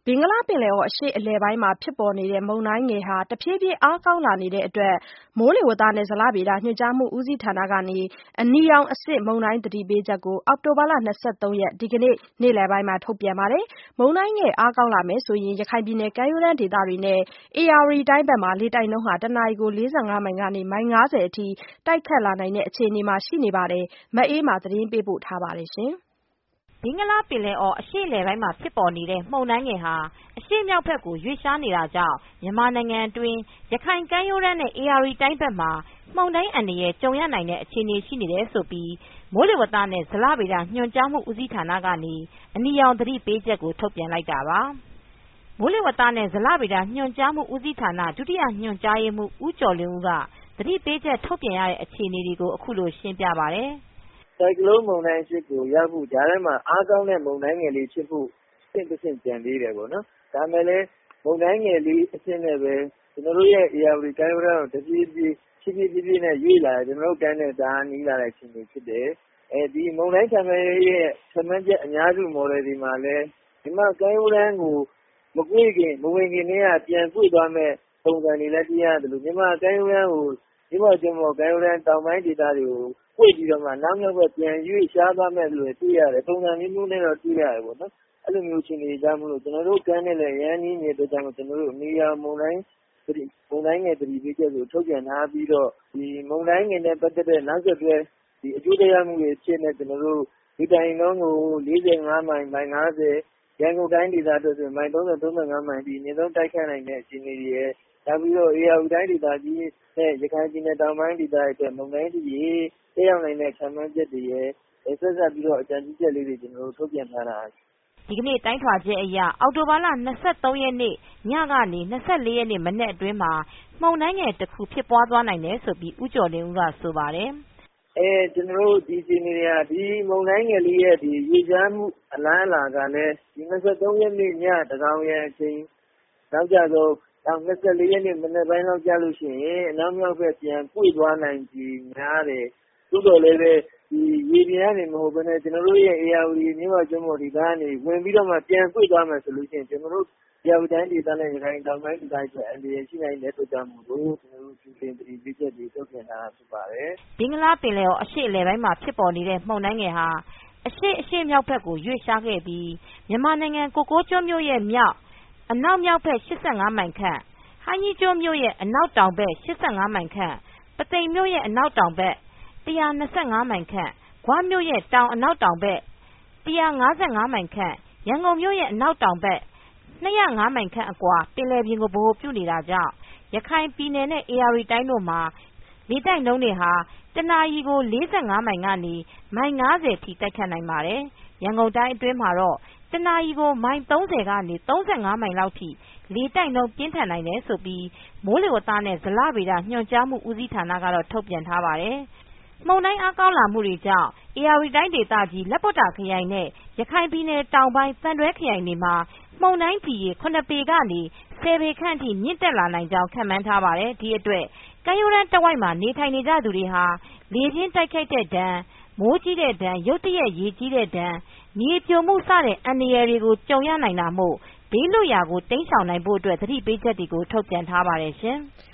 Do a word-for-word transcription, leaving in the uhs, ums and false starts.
ဘင်္ဂလားပင်လယ်အော်အရှေ့အလယ်ပိုင်းမှာဖြစ်ပေါ်နေတဲ့မုန်တိုင်းငယ်ဟာတဖြည်းဖြည်းအားကောင်းလာနေတဲ့အတွက်မိုးလေဝသနဲ့ဇလဗေဒညွှန်ကြားမှုဦးစီးဌာနကနေအနီရောင်အဆင့်မုန်တိုင်းသတိပေးချက်ကိုအောက်တိုဘာလ၂၃ရက်ဒီကနေ့နေ့လယ်ပိုင်းမှာထုတ်ပြန်ပါတယ်။မုန်တိုင်းငယ်အားကောင်းလာမယ်ဆိုရင်ရခိုင်ပြည်နယ်ကမ်းရိုးတန်းဒေသတွေနဲ့ဧရာဝတီတိုင်းဘက်မှာလေတိုက်နှုန်းဟာတနာရီကို၄၅မိုင်ကနေမိုင်၅၀အထိတိုက်ခတ်လာနိုင်တဲ့အခြေအနေမှာရှိနေပါတယ်။မအေးမာသတင်းပေးပို့ထားပါတယ်ရှင်။ဘင်္ဂလားပင်လယ်အော်အရှေ့အလယ်ပိုင်းမှာဖြစ်ပေါ်နေတဲ့မုန်တိုင်းငယ်ဟာအရှေ့မြောက်ဘက်ကိုရွေ့လျားနေတာကြောင့်မြန်မာနိုင်ငံအတွင်းရခိုင်ကမ်းရိုးတန်းနဲ့ဧရာဝတီတိုင်းဘက်မှာမုန်တိုင်းအန္တရာယ်ကြုံရနိုင်တဲ့အခြေအနေရှိနေတယ်လို့မိုးလေဝသနဲ့ဇလဗေဒညွှန်ကြားမှုဦးစီးဌာနကနေအနီရောင်သတိပေးချက်ကိုထုတ်ပြန်လိုက်တာပါ။မိုးလေဝသနဲ့ဇလဗေဒညွှန်ကြားမှုဦးစီးဌာနဒုတိယညွှန်ကြားရေးမှူးဦးကျော်လင်းဦးကသတိပေးချက်ထုတ်ပြန်ရတဲ့အခြေအနေတွေကိုအခုလိုရှင်းပြပါတယ်။ဆိုင်ကလုန်းမုန်တိုင်းအဖြစ်ကိုရောက်ဖို့ဒါထဲမှာအားကောင်းတဲ့မုန်တိုင်းငယ်လေးဖြစ်ဖို့အဆင့်တစ်ဆင့်ကြံသေးတယ်ပေါ့နော်။ဒါမဲ့လည်းမုန်တိုင်းငယ်လေးအဆင့်နဲ့ပဲကျွန်တော်တို့ရဲ့ဧရာဝတီကမ်းရိုးတန်းကိုတပြေးပြေးဖြည်းဖြည်းဖြည်းဖြည်းနဲ့ရွေ့လာတယ်ကျွန်တော်တို့ကမ်းနဲ့ဒါနီးလာတဲ့အခြေအနေဖြစ်တယ်။အဲဒီမုန်တိုင်းဆံမဲရဲ့ဆံမဲချက်အများစုမော်ဒယ်ဒီမှာလည်းဒီမှာကမ်းရိုးတန်းကိုမကွေ့ခင်မဝင်ခင်နဲ့ကပြန်ကွေ့သွားမဲ့ပုံစံတွေလည်းပြရတယ်လို့မြန်မာကမ်းရိုးတန်းကိုဒီမှာကျွန်တော်ကမ်းရိုးတန်းတောင်ပိုင်းဒေသတွေကိုကွေ့ပြီးတော့မှနောက်မြောက်ဘက်ပြန်ရွေ့ရှားသွားမဲ့လို့တွေ့ရတယ်ပုံစံမျိုးမျိုးနဲ့တော့တွေ့ရတယ်ပေါ့နော်အဲ့လိုမျိုးချင်းတွေကြောင့်မလို့ကျွန်တော်တို့ကမ်းနဲ့လည်းရန်ကြီးနေတဲ့ကြောင့်ကျွန်တော်တို့နေရာမုန်တိုင်းဒီမုန်တိုင်းငယ်တတိပေးချက်ကိုထုတ်ပြန်ထားပြီးတော့ဒီမုန်တိုင်းငယ်နဲ့ပတ်သက်တဲ့နောက်ဆက်တွဲဒီအကျိုးတရားမှုတွေဖြစ်နေကျွန်တော်တို့ဒီတိုင်းလုံးကို၄၅မိုင်မိုင်၅၀ရန်ကုန်တိုင်းဒေသအတွက်ဆိုမိုင်၃၀ ၃၅မိုင်ဒီနေဆုံးတိုက်ခတ်နိုင်တဲ့အခြေအနေတွေရဲ့နောက်ပြီးတော့ဧရာဝတီတိုင်းဒေသကြီးနဲ့ရခိုင်ပြည်နယ်တောင်ပိုင်းဒေသအတွက်မုန်တိုင်းတွေတက်ရောက်နိုင်တဲ့ခံမှန်းချက်တွေရဲ့ဆက်ဆက်ပြီးတော့အကြံပြုချက်လေးတွေကျွန်တော်တို့ထုတ်ပြန်ထားတာဒီကနေ့တိုင်းထွာချက်အရအောက်တိုဘာလ၂၃ရက်နေ့ညကနေ၂၄ရက်နေ့မနက်အတွင်းမှာမုန်တိုင်းငယ်တစ်ခုဖြစ်ပွားသွားနိုင်တယ်ဆိုပြီးဦးကျော်လင်းဦးကဆိုပါတယ်အဲကျွန်တော်တို့ဒီစီနေတွေကဒီမုန်တိုင်းငယ်လေးရဲ့ဒီရေချမ်းမှုအလားအလာကလည်းဒီ၂၃ရက်နေ့ညတကောင်ရံအချိန်နောက်ကြဆုံးနောက်၂၄ရက်နေ့မနက်ပိုင်းလောက်ကြာလို့ရှိရင်အနောက်မြောက်ဘက်ပြန်ပွေသွားနိုင်ကြီးများတယ်သို့တော်လည်းပဲဒီရေပြင်ကနေမဟုတ်ဘဲနဲ့ကျွန်တော်တို့ရဲ့အေယာဝတီမြို့မကျွန်းပေါ်ဒီကနေဝင်ပြီးတော့မှပြန်ပွေသွားမယ်ဆိုလို့ရှိရင်ကျွန်တော်တို့အေယာဝတီတိုင်းဒေသနဲ့ရခိုင်တောင်ပိုင်းဒေသတွေအန္တရာယ်ရှိနိုင်တဲ့အတွက်ကြောင့်မို့လို့ကျွန်တော်တို့ပြည်ပပြည်ပြည်ချက်တွေထုတ်ပြန်တာဖြစ်ပါတယ်ဘင်္ဂလားပင်လယ်အော်အရှေ့အလယ်ပိုင်းမှာဖြစ်ပေါ်နေတဲ့မုန်တိုင်းငယ်ဟာအရှေ့အရှေ့မြောက်ဘက်ကိုရွေ့လျားခဲ့ပြီးမြန်မာနိုင်ငံကိုကိုးကျွန်းမြို့ရဲ့မြောက်အနောက်မြောက်ဘက်၈၅မိုင်ခန့်ဟိုင်းကြီးကျွန်းမြို့ရဲ့အနောက်တောင်ဘက်၈၅မိုင်ခန့်ပသိမ်မြို့ရဲ့အနောက်တောင်ဘက်၁၂၅မိုင်ခန့်ဂွမြို့ရဲ့တောင်အနောက်တောင်ဘက်၁၅၅မိုင်ခန့်ရန်ကုန်မြို့ရဲ့အနောက်တောင်ဘက်၂၀၅မိုင်ခန့်အကွာပင်လယ်ပြင်ကိုဗဟိုပြုနေတာကြောင့်ရခိုင်ပြည်နယ်နဲ့ဧရာဝတီတိုင်းတို့မှာလေတိုက်နှုန်းတွေဟာတနာရီကို၄၅မိုင်ကနေမိုင်၅၀ထိတိုက်ခတ်နိုင်ပါတယ်။ရန်ကုန်တိုင်းအတွင်းမှာတော့တနာရီကိုမိုင်၃၀ကနေ၃၅မိုင်လောက်ထိလေတိုက်နှုန်းပြင်းထန်နိုင်တယ်ဆိုပြီးမိုးလေဝသနဲ့ဇလဗေဒညွှန်ကြားမှုဦးစီးဌာနကတော့ထုတ်ပြန်ထားပါတယ်။မုန်တိုင်းအားကောင်းလာမှုတွေကြောင့်ဧရာဝတီတိုင်းဒေသကြီးလက်ပွတ်တာခရိုင်နဲ့ရခိုင်ပြည်နယ်တောင်ပိုင်းသံတွဲခရိုင်တွေမှာမုန်တိုင်းဖြီရေ၇ပေကနေ၁၀ပေခန့်ထိမြင့်တက်လာနိုင်ကြောင်းခန့်မှန်းထားပါတယ်။ဒီအတွက်ကမ်းရိုးတန်းတဝိုက်မှာနေထိုင်နေကြသူတွေဟာလေပြင်းတိုက်ခတ်တဲ့ဒဏ်မိုးကြီးတဲ့ဒဏ်ရုတ်တရက်ရေကြီးတဲ့ဒဏ်မြေပြိုမှုစတဲ့အန္တရာယ်တွေကိုကြုံရနိုင်တာမို့ဘေးလွတ်ရာကိုတိမ်းရှောင်နိုင်ဖို့အတွက်သတိပေးချက်တွေကိုထုတ်ပြန်ထားပါတယ်ရှင်။